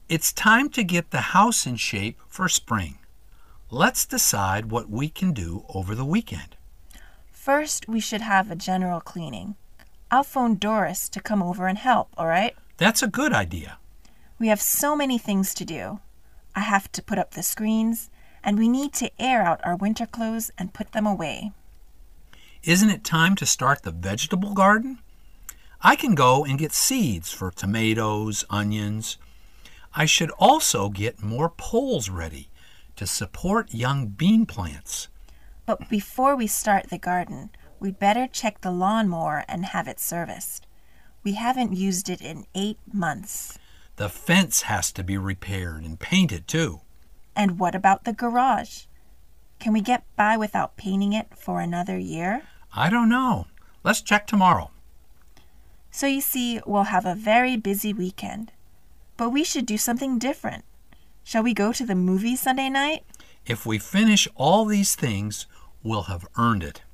It's time to get the house in shape for spring. Let's decide what we can do over the weekend. First, we should have a general cleaning. I'll phone Doris to come over and help, all right? That's a good idea. We have so many things to do. I have to put up the screens, and we need to air out our winter clothes and put them away. Isn't it time to start the vegetable garden? I can go and get seeds for tomatoes, onions. I should also get more poles ready to support young bean plants. But before we start the garden, we'd better check the lawnmower and have it serviced. We haven't used it in 8 months. The fence has to be repaired and painted too. And what about the garage? Can we get by without painting it for another year? I don't know. Let's check tomorrow. So you see, we'll have a very busy weekend. But we should do something different. Shall we go to the movies Sunday night? If we finish all these things, we'll have earned it.